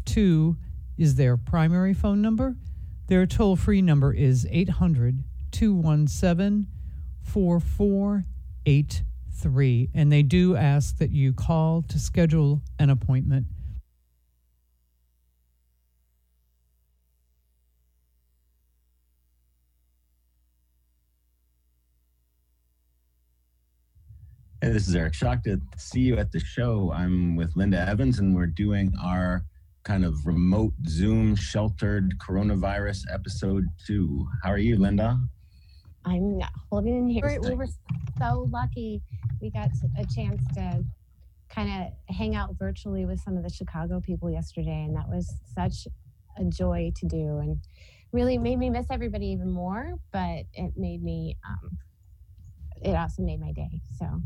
2 is their primary phone number. Their toll-free number is 800-217-4483, and they do ask that you call to schedule an appointment. Hey, this is Eric. Shocked to see you at the show. I'm with Linda Evans, and we're doing our kind of remote Zoom sheltered coronavirus episode 2. How are you, Linda? I'm holding in here. We were so lucky. We got a chance to kind of hang out virtually with some of the Chicago people yesterday, and that was such a joy to do, and really made me miss everybody even more. But it made me, it also made my day. So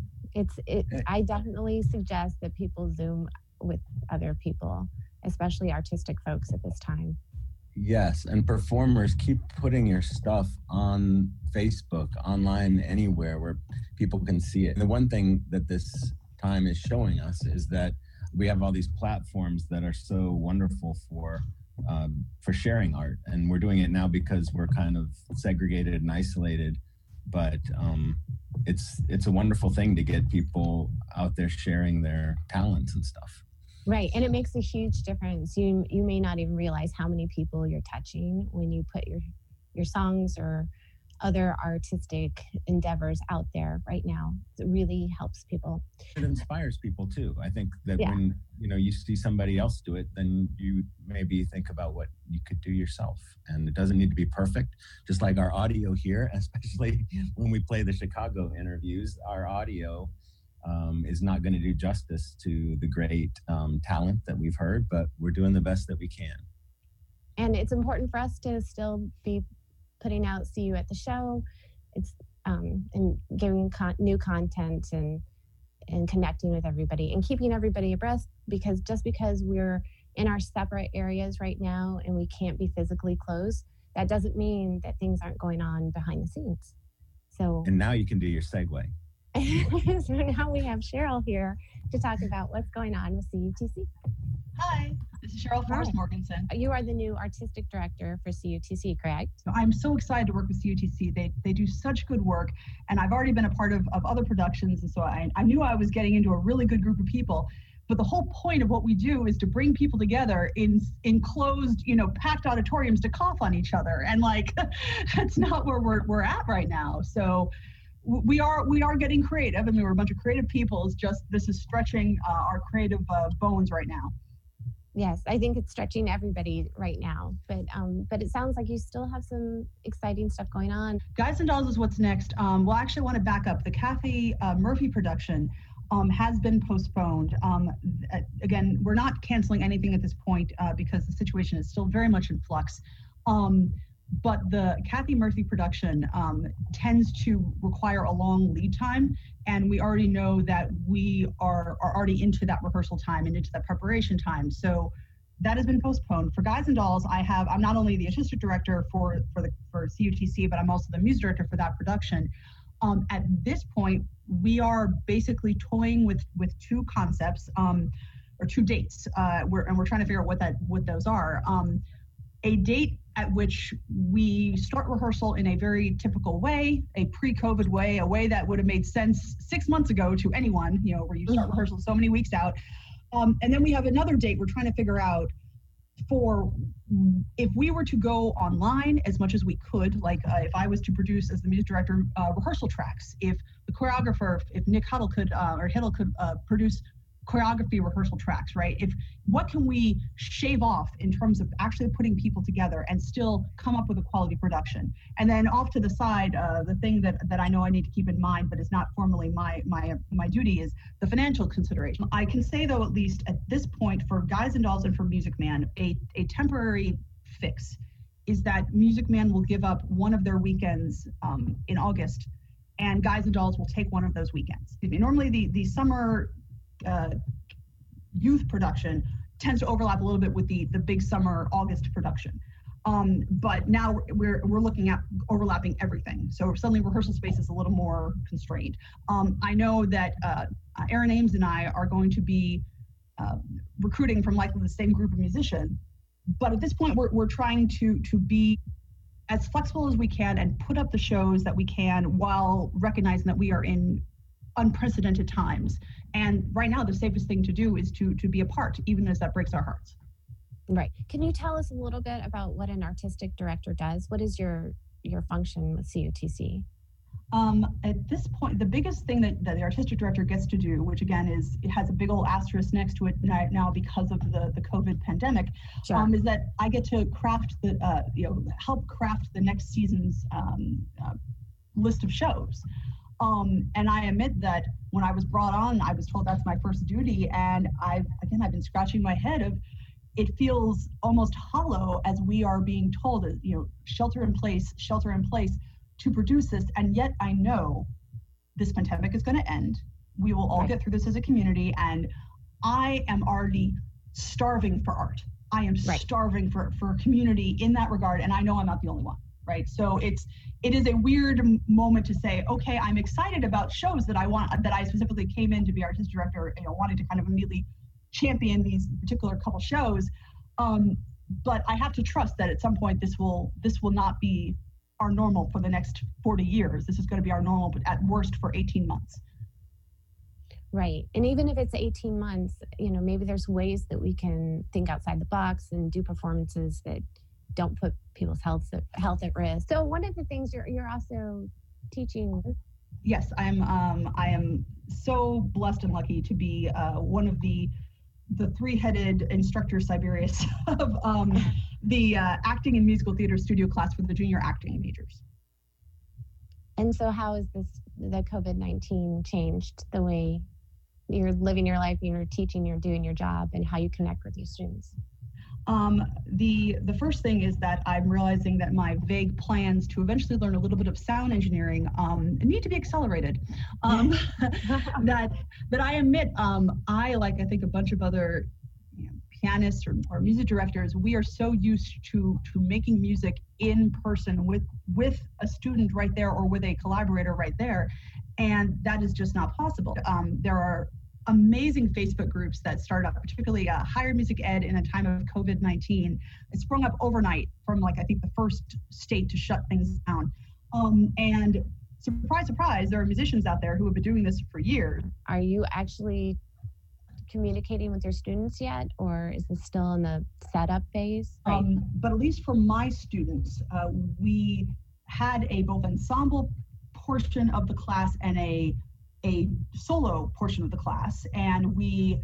I definitely suggest that people Zoom with other people, especially artistic folks at this time. Yes, and performers, keep putting your stuff on Facebook, online, anywhere where people can see it. And the one thing that this time is showing us is that we have all these platforms that are so wonderful for sharing art, and we're doing it now because we're kind of segregated and isolated. But it's a wonderful thing to get people out there sharing their talents and stuff. Right, and it makes a huge difference. You may not even realize how many people you're touching when you put your songs or other artistic endeavors out there right now. It really helps people. It inspires people too. I think that when you see somebody else do it, then you maybe think about what you could do yourself. And it doesn't need to be perfect. Just like our audio here, especially when we play the Chicago interviews, our audio is not going to do justice to the great talent that we've heard, but we're doing the best that we can. And it's important for us to still be putting out See You at the Show. It's and giving new content and connecting with everybody and keeping everybody abreast, because just because we're in our separate areas right now and we can't be physically close, that doesn't mean that things aren't going on behind the scenes. So and now you can do your segue. So now we have Cheryl here to talk about what's going on with CUTC. Hi, this is Cheryl Forrest Morganson. You are the new artistic director for CUTC, correct? I'm so excited to work with CUTC. They do such good work, and I've already been a part of other productions, and so I knew I was getting into a really good group of people. But the whole point of what we do is to bring people together in enclosed, packed auditoriums to cough on each other, and that's not where we're at right now. So we are getting creative. I mean, we're a bunch of creative people. It's just this is stretching our creative bones right now. Yes, I think it's stretching everybody right now, but it sounds like you still have some exciting stuff going on. Guys and Dolls is what's next. We'll actually want to back up. The Kathy Murphy production has been postponed. Again, we're not canceling anything at this point because the situation is still very much in flux. But the Kathy Murphy production tends to require a long lead time, and we already know that we are already into that rehearsal time and into that preparation time. So that has been postponed. For Guys and Dolls, I'm not only the artistic director for CUTC, but I'm also the music director for that production. At this point, we are basically toying with two concepts or two dates, and we're trying to figure out what those are. A date at which we start rehearsal in a very typical way, a pre-COVID way, a way that would have made sense 6 months ago to anyone, where you start rehearsal so many weeks out. And then we have another date we're trying to figure out for if we were to go online as much as we could, if I was to produce as the music director rehearsal tracks, if the choreographer, if Nick Huddle could produce choreography rehearsal tracks, right? What can we shave off in terms of actually putting people together and still come up with a quality production? And then off to the side, the thing that I know I need to keep in mind, but is not formally my duty, is the financial consideration. I can say though, at least at this point, for Guys and Dolls and for Music Man, a temporary fix is that Music Man will give up one of their weekends in August, and Guys and Dolls will take one of those weekends. Normally the summer youth production tends to overlap a little bit with the big summer August production. But now we're looking at overlapping everything. So suddenly rehearsal space is a little more constrained. I know that Aaron Ames and I are going to be recruiting from likely the same group of musicians. But at this point, we're trying to be as flexible as we can and put up the shows that we can while recognizing that we are in unprecedented times. And right now, the safest thing to do is to be apart, even as that breaks our hearts. Right. Can you tell us a little bit about what an artistic director does? What is your function with CUTC? At this point, the biggest thing that the artistic director gets to do, which again it has a big old asterisk next to it now because of the COVID pandemic, Sure. Is that I get to craft help craft the next season's list of shows. And I admit that when I was brought on, I was told that's my first duty, and I've been scratching my head of. It feels almost hollow as we are being told, shelter in place, to produce this. And yet I know this pandemic is going to end. We will all get through this as a community. And I am already starving for art. I am starving for community in that regard. And I know I'm not the only one, right? So it is a weird moment to say, okay, I'm excited about shows that I specifically came in to be artistic director, wanting to kind of immediately champion these particular couple shows. But I have to trust that at some point this will not be our normal for the next 40 years. This is going to be our normal, but at worst for 18 months. Right. And even if it's 18 months, maybe there's ways that we can think outside the box and do performances that don't put people's health at risk. So one of the things you're also teaching. Yes, I am so blessed and lucky to be one of the three-headed instructor Siberius of the acting and musical theater studio class for the junior acting majors. And so how has the COVID-19 changed the way you're living your life, you're teaching, you're doing your job, and how you connect with your students? The first thing is that I'm realizing that my vague plans to eventually learn a little bit of sound engineering need to be accelerated. That I admit, I think a bunch of other pianists or music directors, we are so used to making music in person with a student right there or with a collaborator right there, and that is just not possible. There are amazing Facebook groups that start up, particularly higher music ed in a time of COVID-19. It sprung up overnight from I think the first state to shut things down. And surprise, surprise, there are musicians out there who have been doing this for years. Are you actually communicating with your students yet, or is this still in the setup phase? Right. But at least for my students, we had a both ensemble portion of the class and a solo portion of the class, and we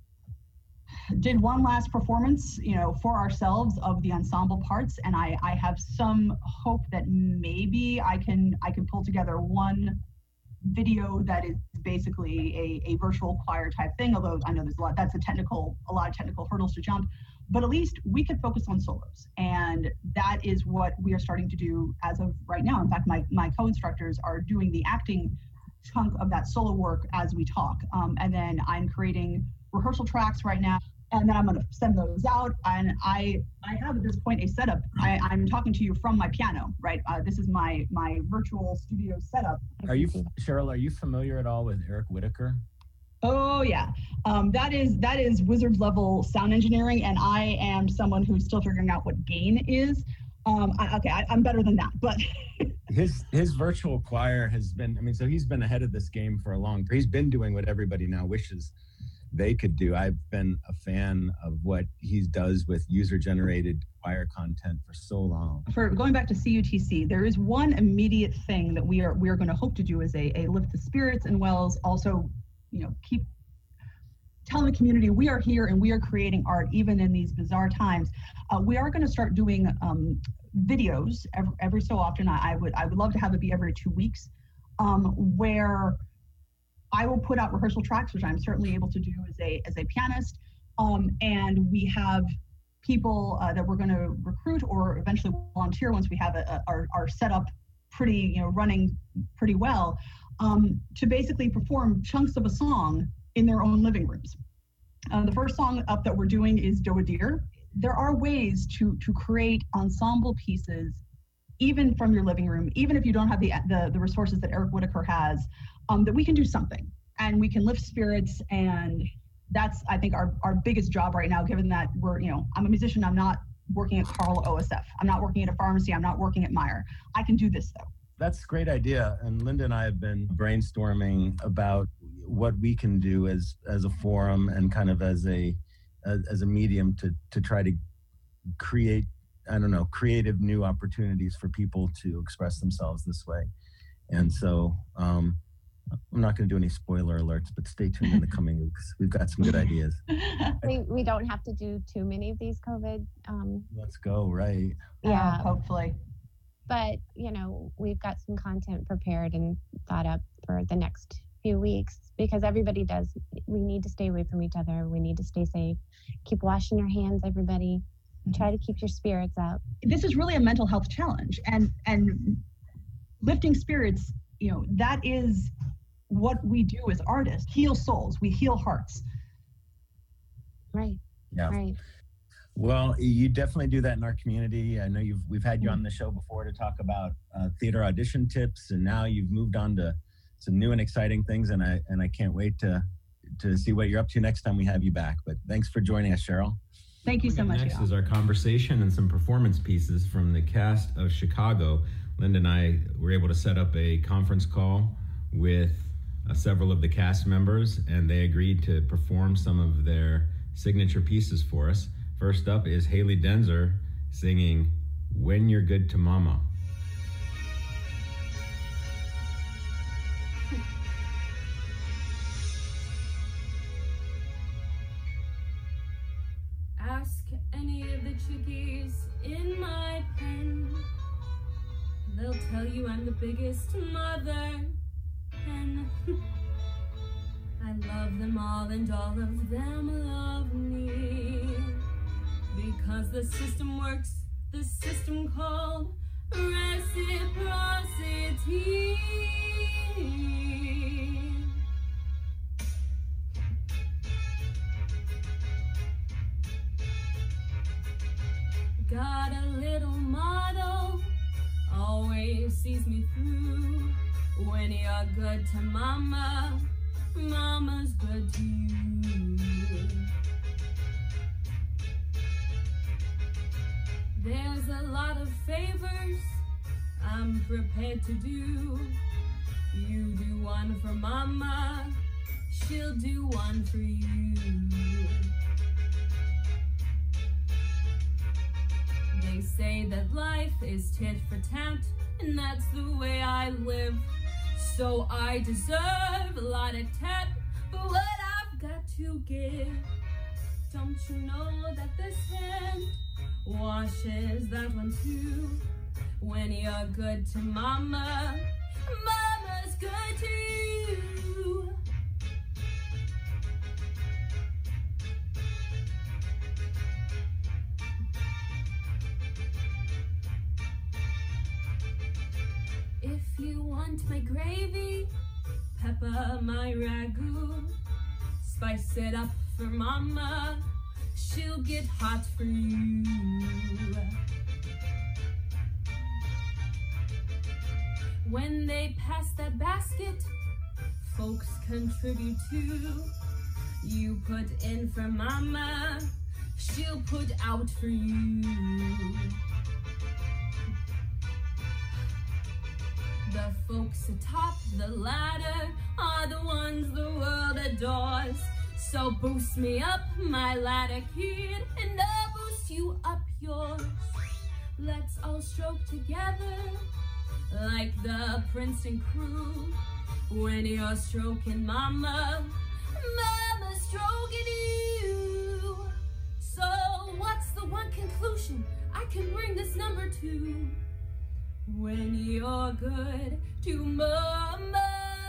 did one last performance, for ourselves of the ensemble parts. And I have some hope that maybe I can pull together one video that is basically a virtual choir type thing. Although I know there's a lot of technical hurdles to jump, but at least we could focus on solos, and that is what we are starting to do as of right now. In fact, my co-instructors are doing the acting chunk of that solo work as we talk, and then I'm creating rehearsal tracks right now, and then I'm going to send those out. And I have at this point a setup. I'm talking to you from my piano, right? This is my virtual studio setup. Cheryl, are you familiar at all with Eric Whitacre? Oh yeah, that is wizard level sound engineering, and I am someone who's still figuring out what gain is. I'm better than that, but his virtual choir has been, so he's been ahead of this game for a long time. He's been doing what everybody now wishes they could do. I've been a fan of what he does with user-generated choir content for so long. For going back to CUTC, there is one immediate thing that we are going to hope to do as a lift the spirits and wells. Also, keep telling the community we are here and we are creating art even in these bizarre times. We are going to start doing videos every so often. I would love to have it be every 2 weeks, where I will put out rehearsal tracks, which I'm certainly able to do as a pianist, and we have people that we're going to recruit or eventually volunteer once we have our setup pretty running pretty well, to basically perform chunks of a song in their own living rooms. The first song up that we're doing is Doe a Deer. There are ways to create ensemble pieces even from your living room, even if you don't have the resources that Eric Whitacre has, that we can do something and we can lift spirits and that's, I think, our biggest job right now, given that I'm a musician. I'm not working at Carl OSF. I'm not working at a pharmacy. I'm not working at Meijer. I can do this, though. That's a great idea. And Linda and I have been brainstorming about what we can do as a forum and kind of as a medium to try to create, creative new opportunities for people to express themselves this way. And so I'm not going to do any spoiler alerts, but stay tuned in the coming weeks. We've got some good ideas. We don't have to do too many of these COVID. Let's go, right? Yeah, hopefully. But, we've got some content prepared and thought up for the next few weeks because everybody does. We need to stay away from each other. We need to stay safe. Keep washing your hands, everybody. Try to keep your spirits up. This is really a mental health challenge, and lifting spirits, that is what we do as artists. Heal souls. We heal hearts. Right. Yeah. Right. Well, you definitely do that in our community. I know we've had you on the show before to talk about theater audition tips, and now you've moved on to some new and exciting things, and I can't wait to see what you're up to next time we have you back. But thanks for joining us, Cheryl. Thank you so much. Next is our conversation and some performance pieces from the cast of Chicago. Linda and I were able to set up a conference call with several of the cast members, and they agreed to perform some of their signature pieces for us. First up is Haley Denzer singing When You're Good to Mama. Ask any of the chickies in my pen. They'll tell you I'm the biggest mother hen. I love them all and all of them love me. Because the system works, the system called reciprocity. Got a little model, always sees me through. When you're good to mama, mama's good to you. There's a lot of favors I'm prepared to do. You do one for mama, she'll do one for you. They say that life is tit for tat, and that's the way I live. So I deserve a lot of tat for what I've got to give. Don't you know that this hand washes that one too? When you're good to mama, mama's good to you. If you want my gravy, pepper my ragu, spice it up for mama, she'll get hot for you. When they pass that basket, folks contribute too. You put in for mama, she'll put out for you. The folks atop the ladder are the ones the world adores. So boost me up, my ladder kid, and I'll boost you up yours. Let's all stroke together like the Princeton crew. When you're stroking mama, mama's stroking you. So what's the one conclusion I can bring this number to? When you're good to mama,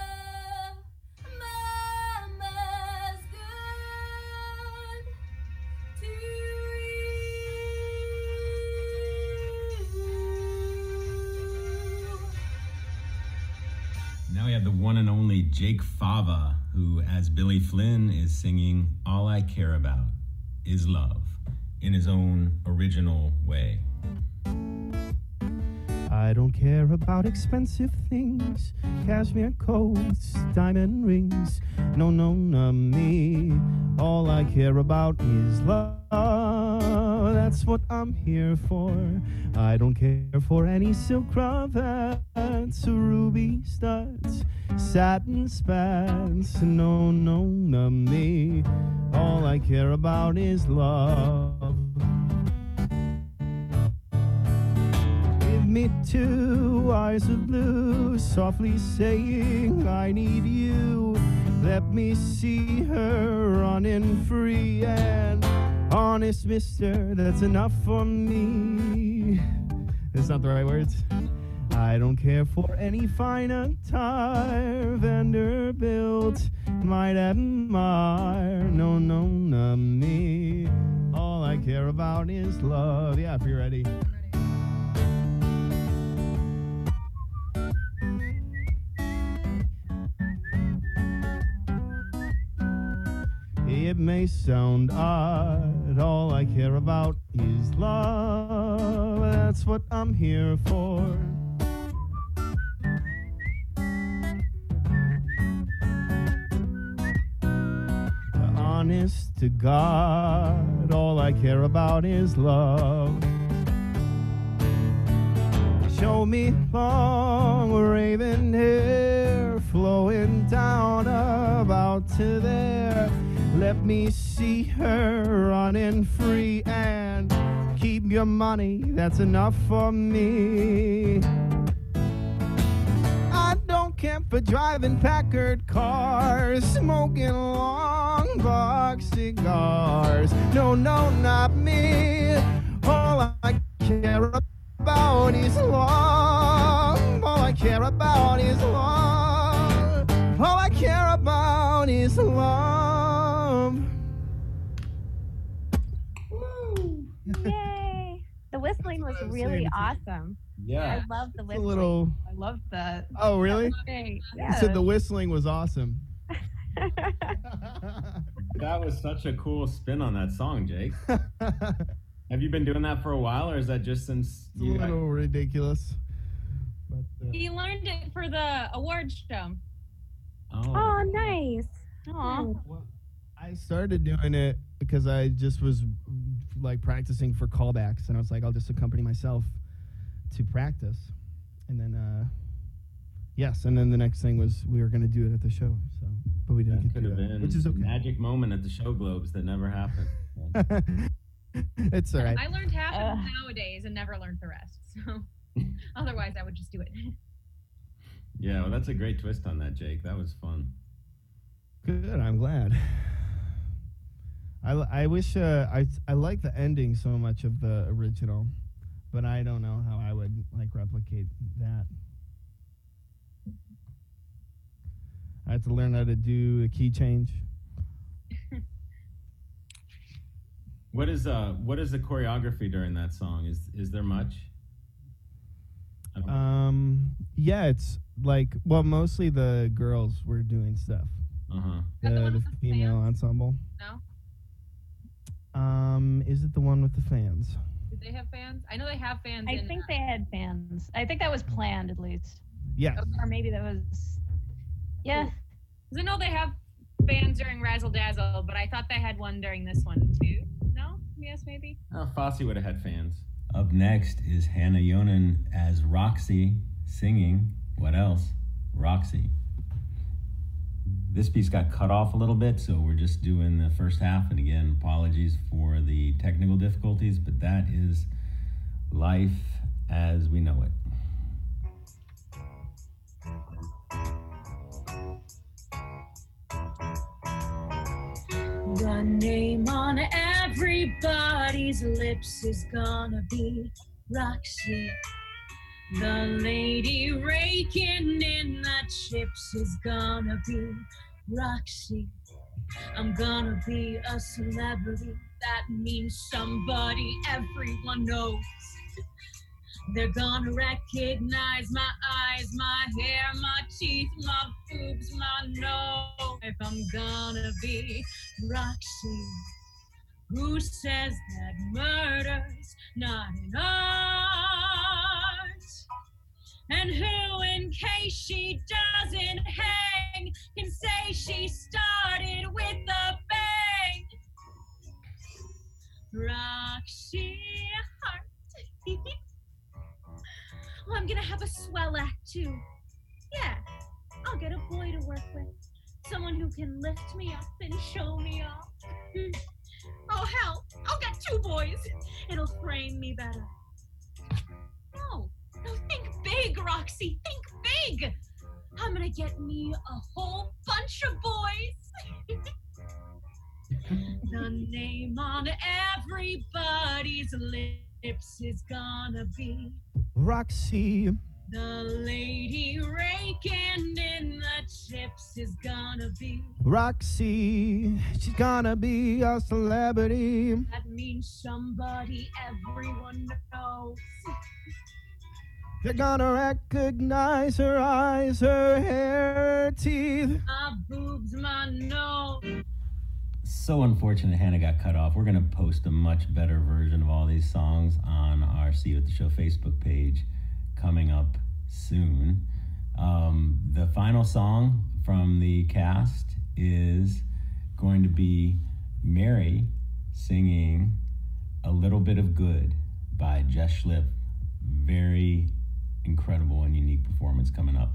mama's good to you. Now we have the one and only Jake Fava, who, as Billy Flynn, is singing All I Care About Is Love in his own original way. I don't care about expensive things, cashmere coats, diamond rings. No, no, not me. All I care about is love. That's what I'm here for. I don't care for any silk cravats, ruby studs, satin spats. No, no, not me. All I care about is love. Give me 2 eyes of blue, softly saying I need you. Let me see her running free and honest, mister, that's enough for me. That's not the right words. I don't care for any fine attire Vanderbilt might admire. No, no, not me. All I care about is love. Yeah, if you're ready. It may sound odd, all I care about is love. That's what I'm here for. Honest to God, all I care about is love. Show me long raven hair flowing down about to there. Let me see her running free and keep your money, that's enough for me. I don't care for driving Packard cars, smoking long box cigars. No, no, not me. All I care about is love. All I care about is love. All I care about is love. Yay! The whistling was really awesome. Yeah. I love the A whistling. little. I love that. Oh, really? That was great. You Yeah. said the whistling was awesome. That was such a cool spin on that song, Jake. Have you been doing that for a while, or is that just since It's a you little ridiculous. But, He learned it for the awards show. Oh, nice. Aw. well, I started doing it because I just was like practicing for callbacks, and I was like, I'll just accompany myself to practice. And then, yes, and then the next thing was we were going to do it at the show. So, but we didn't That get could to have do that, been which is a okay. magic moment at the Show Globes that never happened. It's all right. I learned half of it nowadays and never learned the rest. So otherwise, I would just do it. Yeah, well, that's a great twist on that, Jake. That was fun. Good. I'm glad. I wish I like the ending so much of the original, but I don't know how I would like replicate that. I have to learn how to do a key change. What is the choreography during that song? Is there much? I don't Yeah, it's like, well, mostly the girls were doing stuff. Uh-huh. Is that the one The with the female fans? ensemble. No? Is it the one with the fans? Did they have fans? I know they have fans. I think they had fans. I think that was planned at least. Yeah. Or maybe that was. Yeah. Because I know they have fans during Razzle Dazzle, but I thought they had one during this one too. No? Yes, maybe? Fosse would have had fans. Up next is Hannah Yonan as Roxy singing. What else? Roxy. This piece got cut off a little bit, so we're just doing the first half. And again, apologies for the technical difficulties, but that is life as we know it. The name on everybody's lips is gonna be Roxy. The lady raking in the chips is gonna be Roxy. I'm gonna be a celebrity. That means somebody everyone knows. They're gonna recognize my eyes, my hair, my teeth, my boobs, my nose. If I'm gonna be Roxy, who says that murder's not an art? And who, in case she doesn't hang, can say she started with a bang? Roxy Hart. Well, I'm gonna have a swell act too. Yeah, I'll get a boy to work with. Someone who can lift me up and show me off. Oh, hell, I'll get 2 boys. It'll frame me better. No, think big, Roxy, think big. I'm gonna get me a whole bunch of boys. The name on everybody's lips is gonna be Roxy. the lady raking in the chips is gonna be Roxy. She's gonna be a celebrity. That means somebody everyone knows. They're gonna recognize her eyes, her hair, her teeth. My boobs, my nose. So unfortunate Hannah got cut off. We're going to post a much better version of all these songs on our See You at the Show Facebook page coming up soon. The final song from the cast is going to be Mary singing A Little Bit of Good by Jess Schliff. Very incredible and unique performance coming up.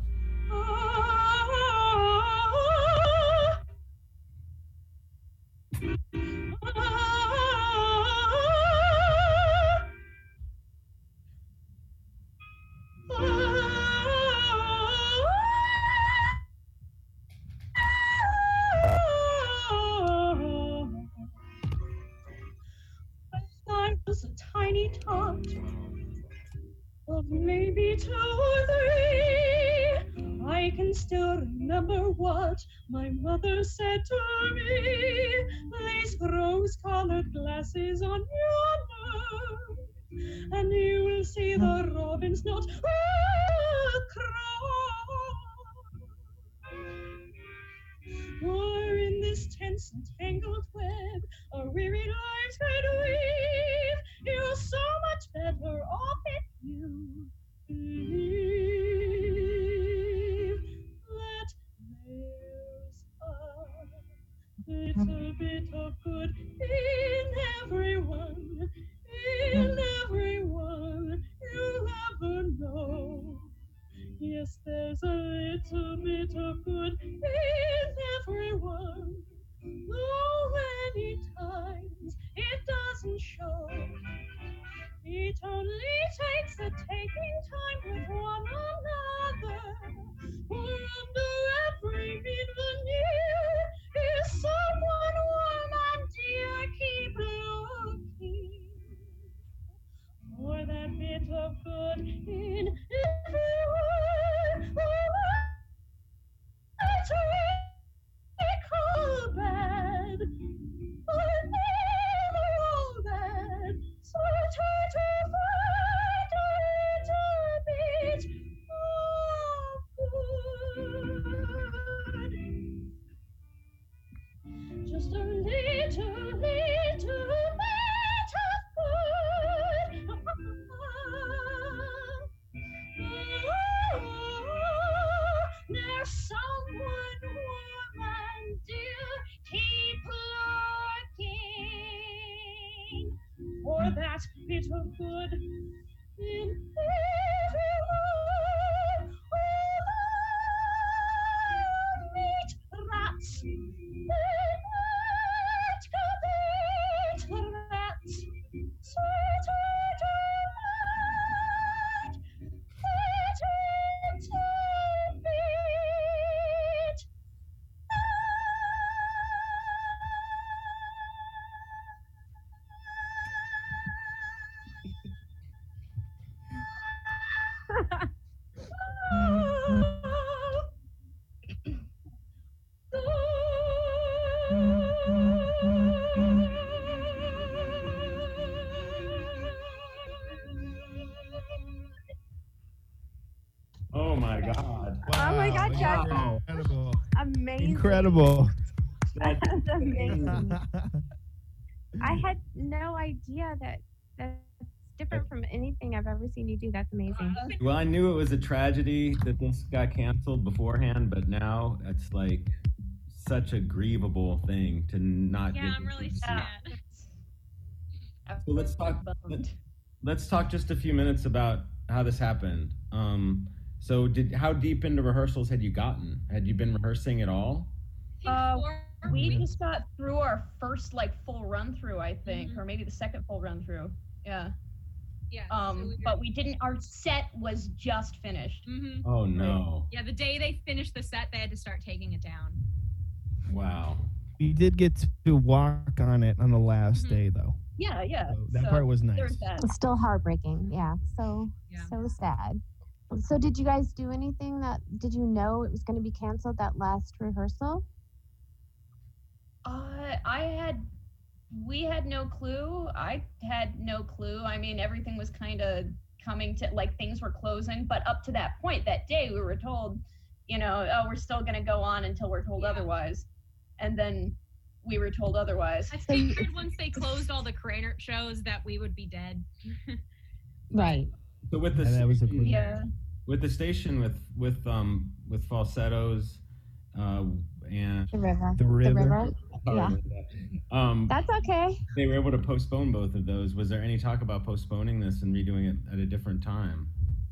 I was a tiny tot of maybe 2 or 3. I can still remember what my mother said to me. These rose-colored glasses on your nose, and you will see the robin's not cry. For in this tense and tangled web, our weary lives can weave. You're so much better off if you believe that there's a little bit of good in everyone, you'll ever know. Yes, there's a little bit of good in everyone, though many times it doesn't show. It only takes a taking time with one another, for under every mean veneer is someone warm and dear. Keep looking for that bit of good in everyone. All bad, or never all bad. So try to find a little bit of good. Just a little bit of good. There's someone warm and dear. Keep looking for that bit of good in everyone. Meet rats. Meet rats. So Oh my God. Oh my God, Jeff. Wow. Incredible. Amazing. Incredible. That's amazing. I had no idea that different from anything I've ever seen you do. That's amazing. Well, I knew it was a tragedy that this got canceled beforehand, but now it's like such a grievable thing to not Yeah, get. I'm really sad. So let's talk just a few minutes about how this happened. So how deep into rehearsals had you gotten? Had you been rehearsing at all? We just got through our first full run through, I think, or maybe the second full run through. Yeah. Yeah. But we didn't. Our set was just finished. Mm-hmm. Oh no. Yeah, the day they finished the set, they had to start taking it down. Wow. We did get to walk on it on the last day, though. Yeah. So that part was nice. There's that. It's still heartbreaking. Yeah. So sad. So did you guys do anything did you know it was going to be canceled that last rehearsal? We had no clue. I had no clue. I mean, everything was kind of coming to, things were closing, but up to that point, that day, we were told, we're still going to go on until we're told otherwise. And then we were told otherwise. I figured once they closed all the Craner shows that we would be dead. Right. So with the that was a with the station with falsettos and The river. The river. Yeah. That's okay. They were able to postpone both of those. Was there any talk about postponing this and redoing it at a different time?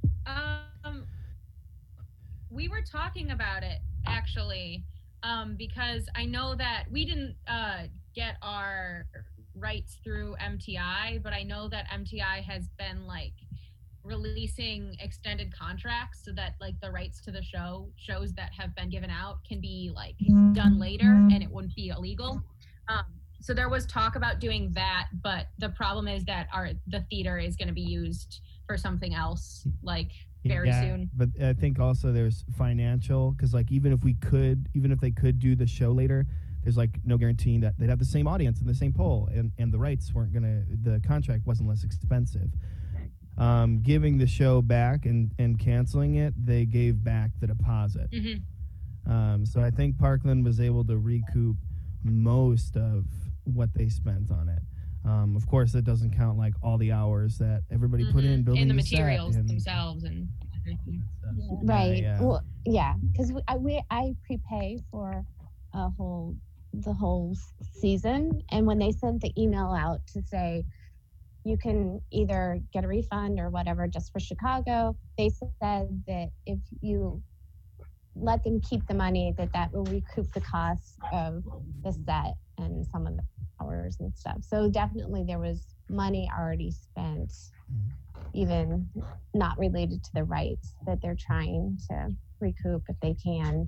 We were talking about it actually, because I know that we didn't get our rights through MTI, but I know that MTI has been releasing extended contracts so that the rights to the shows that have been given out can be done later and it wouldn't be illegal. So there was talk about doing that, but the problem is that the theater is going to be used for something else very soon. But I think also there's financial, because even if they could do the show later, there's no guaranteeing that they'd have the same audience and the same poll, and the rights the contract wasn't less expensive. Giving the show back and canceling it, they gave back the deposit. Mm-hmm. So I think Parkland was able to recoup most of what they spent on it. Of course, that doesn't count all the hours that everybody put in building and the set materials and themselves and everything. Right. Yeah. Well, yeah, because I prepay for the whole season, and when they sent the email out to say you can either get a refund or whatever just for Chicago, they said that if you let them keep the money, that will recoup the cost of the set and some of the hours and stuff. So definitely there was money already spent, even not related to the rights, that they're trying to recoup if they can.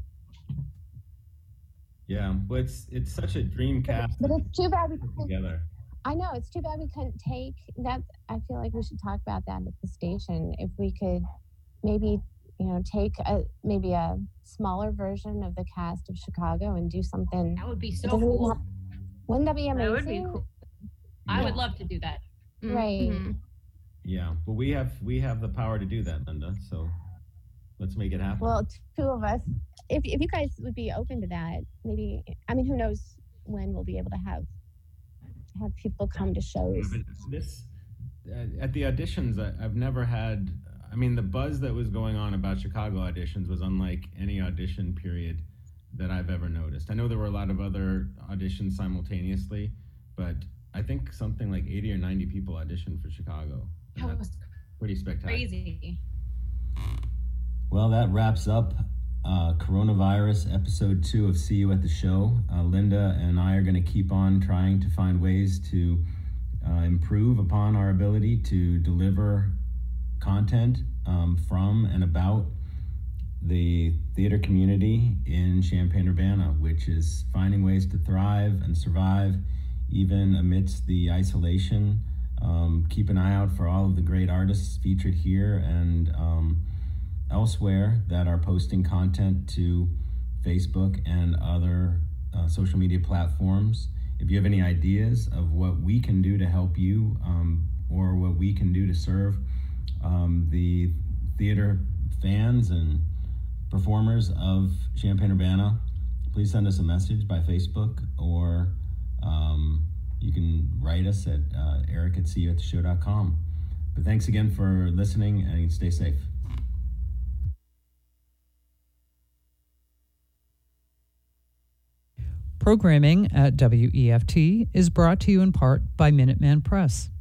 Yeah, but it's such a dream cast. But it's too bad we couldn't. Together. I know, it's too bad we couldn't take that. I feel like we should talk about that at the station. If we could maybe, take maybe a smaller version of the cast of Chicago and do something. That would be so cool. Wouldn't that be amazing? That would be cool. I would love to do that. Right. Mm-hmm. Yeah, but we have the power to do that, Linda. So let's make it happen. Well, two of us. If you guys would be open to that, maybe. I mean, who knows when we'll be able to have people come to shows. At the auditions, I've never had. I mean, the buzz that was going on about Chicago auditions was unlike any audition period that I've ever noticed. I know there were a lot of other auditions simultaneously, but I think something like 80 or 90 people auditioned for Chicago. That was pretty spectacular. Crazy. Well, that wraps up Coronavirus episode 2 of See You at the Show. Linda and I are going to keep on trying to find ways to improve upon our ability to deliver content from and about the theater community in Champaign-Urbana, which is finding ways to thrive and survive even amidst the isolation. Keep an eye out for all of the great artists featured here and elsewhere that are posting content to Facebook and other social media platforms. If you have any ideas of what we can do to help you or what we can do to serve the theater fans and performers of Champaign-Urbana, please send us a message by Facebook or you can write us at eric@seeyouattheshow.com. But thanks again for listening, and stay safe. Programming at WEFT is brought to you in part by Minuteman Press.